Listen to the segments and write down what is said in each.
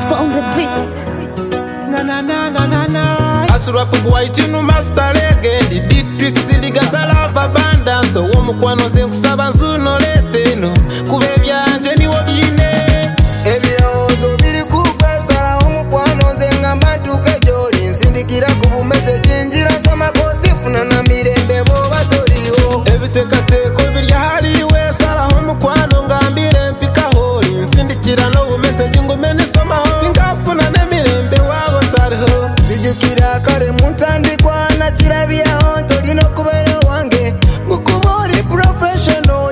Found the beats. Na na na na na na. Asura pugwa itinu master legend. District siliga salava abundance. Womukwano ze nkusaba nzuno leteno. Kube byanje ni wobine. Ebyozo biri kukwesala omukwano ze ngamba tuke joli. Nsindikira ku message njira soma kostifuna na mirembe bo batoliyo. Ebitekateko birya haliwe sala omukwano ngambire mpika holi. Nsindikira no message ngumene soma tingapuna ne mirembe wabo tariho. Zijukira kare muntandikwa na kirabyaho tolino kubera wange. Gukubori professional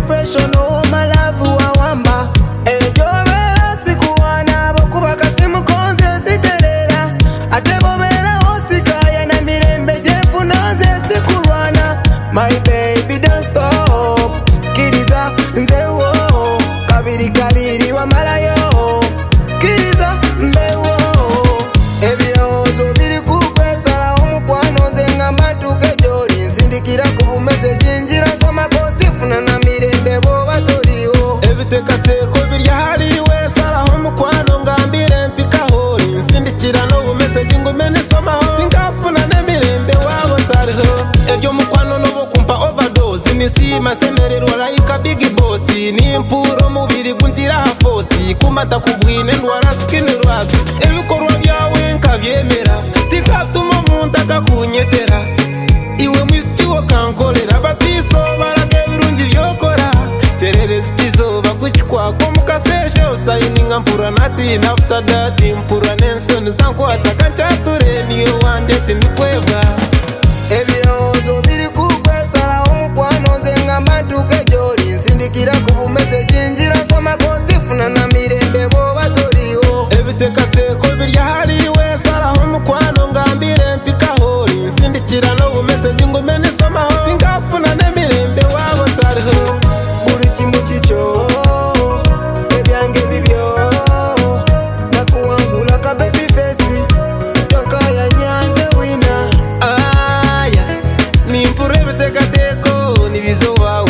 malavu wawamba. Ejobera sikuwana bokuba kasimu konze ziterera. Atebobera osikaya na mirembe jefuna ze sikurwana. My baby don't stop. Kiriza nzewo kabiri kabiri wa malayo. Kiriza mbewo. Ebyozo biri kukwesala omukwano ze ngamba tuke joli. Nsindikira ku message njira soma kostifuna na mirembe bo batoliyo. Ebitekateko birya haliwe sala omukwano ngambire mpika holi. Nsindikira no message ngumene soma tingapuna ne mirembe wabo tariho. Ebyo mukwano no bokumpa overdose. Nisima semererwa like big boss. Ni impuro mubiri guntira hafosi. Kumata kubwine ndwara skin rwasi. Ebikorwa byawe nkabyemera. Tikatuma umuntu akakunyetera. Iwe mwisiki wo kankolera. Batiso barage birungi byokora. Tererezi kizoba kukikwako mukaseshe usayininga mpura nati. After that impura nensoni zankwata kancature niyo wanje tinikweva. Ebyozo biri kukwesala omukwano ze ngamba tuke joli. Nsindikira ku message njira soma kostifuna na mirembe bo batoliyo. Ebitekateko birya haliwe sala omukwano ngambire mpika holi. Nsindikira no message ngumene soma tingapuna ne mirembe wabo tariho. Buri kimwe kicho ebyange bibyo nakuwangula ka baby face toka ya nyanze wina. Aya nimpure ebitekateko nibizo wawe.